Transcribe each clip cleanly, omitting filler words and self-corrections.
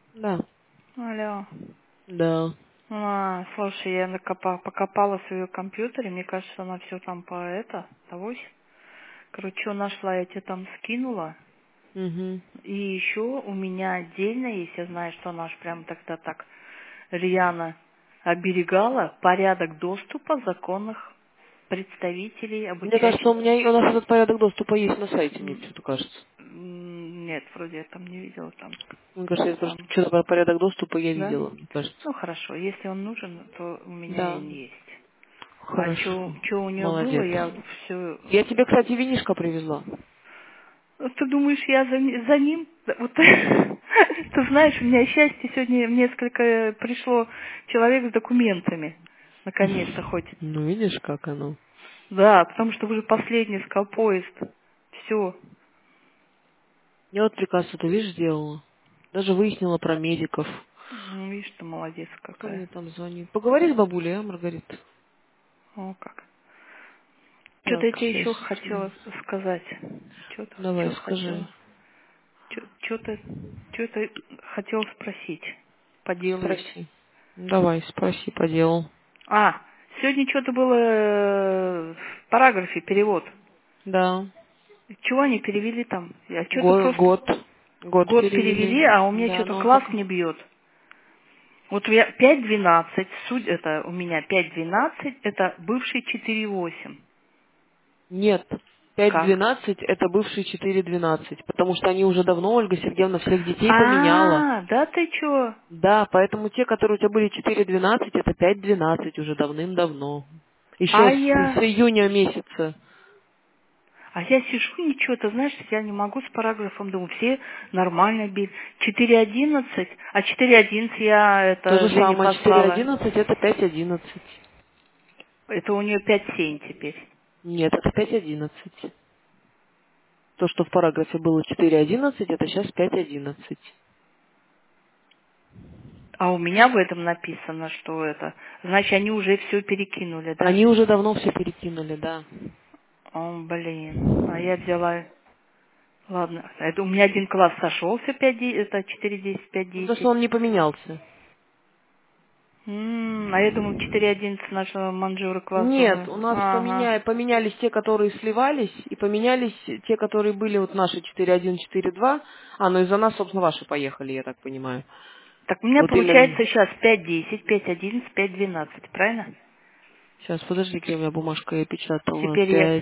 Да. Алло. Да. Слушай, я покопала в своем компьютере, мне кажется, она все там того. Короче, что нашла, я тебе там скинула. Угу. И еще у меня отдельно есть, я знаю, что она ж прям тогда так рьяно оберегала порядок доступа законных представителей Мне кажется, обучающих. у нас этот порядок доступа есть на сайте, мне что-то кажется. Нет, вроде я там не видела там. Мне кажется, Там. что-то про порядок доступа я Да? видела, мне кажется. Ну хорошо, если он нужен, то у меня Да. и есть. А Хорошо. что у нее было, Молодец. я все... Я тебе, кстати, винишко привезла. Ты думаешь, я за ним? Да, вот, ты знаешь, у меня счастье сегодня несколько пришло человек с документами. Наконец-то хоть. Ну, видишь, как оно. Да, потому что уже последний сказал поезд. Все. Я вот приказ это, видишь, сделала. Даже выяснила про медиков. Ну, видишь, ты молодец Кто какая. мне там звонит? Поговори с бабулей, а, Маргарита? О, как. Что-то Так, я тебе сейчас. еще хотела сказать. Давай, Что скажи. хотела? Что-то хотела спросить. По делу есть. Спроси. Давай, спроси по делу. Сегодня что-то было в параграфе перевод. Да. Чего они перевели там? Я что-то Год, просто год. Год год перевели, перевели. а у меня Да, что-то но он класс пока... не бьет. Вот я 5.12, это у меня 5.12, это бывший 4.8. Нет. Как? 5.12 это бывший 4.12, потому что они уже давно, Ольга Сергеевна, всех детей поменяла. Да ты чё? Да, поэтому те, которые у тебя были 4.12, это 5.12 уже давным-давно. Еще А с я... июня месяца. А я сижу, ничего, ты знаешь, я не могу с параграфом, думаю, все нормально били. 4.11, а 4.11 я То это же Жене самое, послала. 4.11 это 5.11. Это у нее 5.7 теперь. Нет, это 5.11. То, что в параграфе было 4.11, это сейчас 5.11. А у меня в этом написано, что это. Значит, они уже все перекинули, да? Они уже давно все перекинули, да. О, блин. А я взяла... Ладно, это у меня один класс сошелся, 5, это 4.10, Ну, то, что 5.10. он не поменялся. А я думала, 4.11 нашего манжура класс, Нет, думаю. у нас Ага. поменялись те, которые сливались, и поменялись те, которые были вот наши 4.1, 4.2. Ну из-за нас, собственно, ваши поехали, я так понимаю. Так у меня Вот именно. получается сейчас 5.10, 5.11, 5.12, правильно? Сейчас, подожди, где у меня бумажка я печатала. Теперь я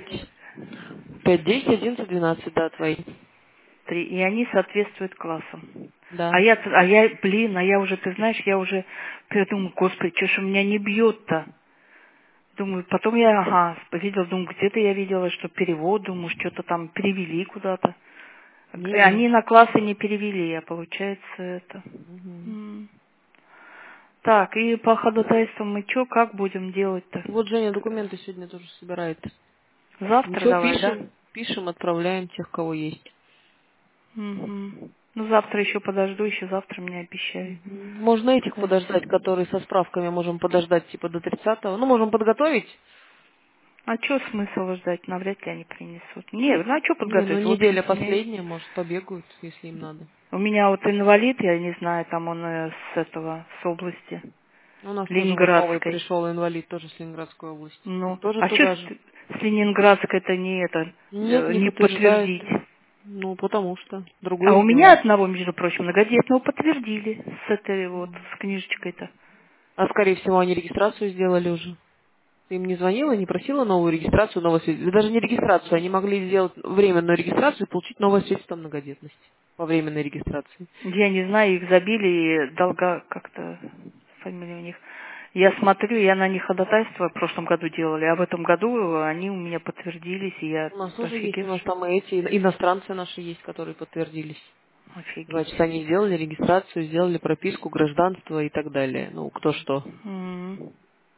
5, 10, 11, 12, да, твои. 3, и они соответствуют классам. Да. А я уже, ты знаешь, я думаю, господи, что ж у меня не бьет-то? Думаю, потом видела, думаю, где-то я видела, что перевод, думаю, что-то там перевели куда-то. И Не-не. они на классы не перевели, а получается это. Мгм. М. Так, и по ходатайству мы что, как будем делать-то? Вот Женя документы сегодня тоже собирает. Завтра Ничего, давай, да? пишем, отправляем тех, кого есть. Мгм. Ну, завтра еще подожду, еще завтра мне обещают. Мгм. Можно этих подождать, Подожди. которые со справками можем подождать типа до 30-го. Ну, можем подготовить. А что смысл ждать? Навряд ли они принесут. Не, ну а что Не, ну подготовить? В неделя общем-то, у меня есть. последняя, может, побегают, если им надо. У меня вот инвалид, я не знаю, там он с области, У нас тоже вот новый Ленинградской. пришел инвалид, тоже с Ленинградской области. Он Ну, тоже а что туда же. с Ленинградской это не это, Нет, не не подтверждает. подтвердить? Ну, потому что А другой у меня сделал. одного, между прочим, многодетного подтвердили с этой вот, с книжечкой-то. А скорее всего они регистрацию сделали уже. Ты им не звонила, не просила новую регистрацию, новое свидетельство? Да даже не регистрацию, они могли сделать временную регистрацию и получить новое свидетельство о многодетности по временной регистрации. Я не знаю, их забили и долга как-то фамилия у них. Я смотрю, я на них ходатайство в прошлом году делали, а в этом году они у меня подтвердились, и я У нас тоже есть, у нас офигевшая. там и эти иностранцы наши есть, которые подтвердились. Офигеть. Значит, они сделали регистрацию, сделали прописку, гражданство и так далее. Ну, кто что. М,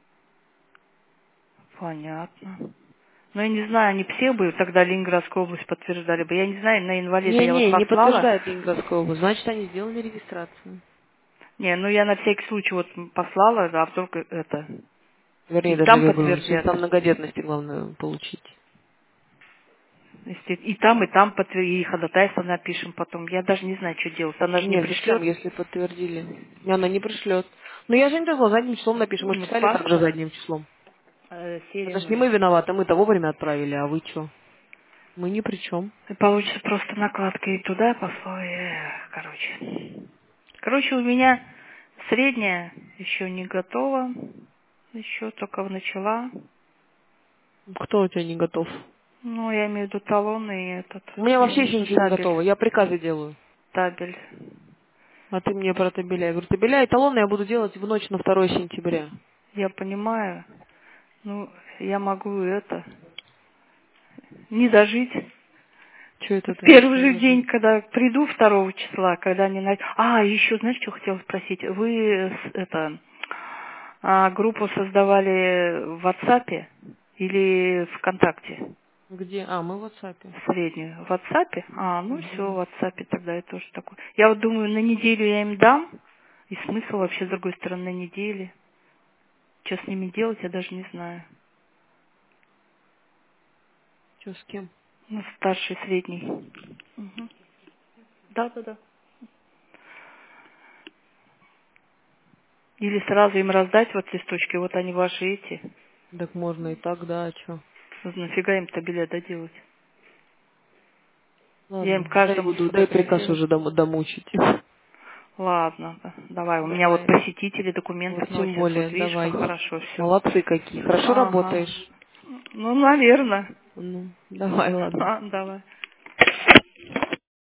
Понятно. Ну, я не знаю, они все бы тогда Ленинградскую область подтверждали бы. Я не знаю, на инвалида я вот Не послала. подтверждает Ленинградскую область. Значит, они сделали регистрацию. Не, ну я на всякий случай вот послала, а вдруг это... Вернее, И даже там выбрала. Сейчас подтвердят. там многодетности главное получить. Если и там и ходатайство напишем потом. Я даже не знаю, что делать. Она же не Нет, зачем, пришлет. если подтвердили? Она не пришлет. Ну я же не сказала, задним числом напишем. Мы же Ну, писали также паспорт, задним числом. Это ж не серию. мы виноваты, мы-то вовремя отправили, а вы что? Мы ни при чем. И получится просто накладка и туда пошло, и, короче. Короче, у меня средняя еще не готова. Еще только начала. Кто у тебя не готов? Ну, я имею в виду талон и этот, У меня вообще еще и ничего не табель. готово. Я приказы делаю. Табель. А ты мне про табеля. Я говорю, табеля и талоны я буду делать в ночь на 2 сентября. Я понимаю. Ну, я могу это не дожить. Что это В ты можешь первый не же день, зажить? когда приду 2 числа, когда они... еще, знаешь, что хотела спросить? Вы группу создавали в WhatsApp или ВКонтакте? Где? А, мы в WhatsApp. Среднюю. В WhatsApp? Ну все, Угу. в WhatsApp тогда я тоже такой. Я вот думаю, на неделю я им дам. И смысл вообще, с другой стороны, на неделе. Что с ними делать, я даже не знаю. Что, с кем? Ну, старший, средний. Угу. Да. Или сразу им раздать вот листочки, вот они ваши эти. Так можно и так, да, а что? Нафига им табеля доделать? Я им Ладно, каждому дай приказ сфотографирую. уже домучить. Ладно, давай. У меня вот Давай. посетители документы Вот тем вносят. более, Вот видишь, как давай. хорошо все. Молодцы какие. Хорошо Ага. работаешь. Ну, наверное. Ну, давай, ладно. Давай.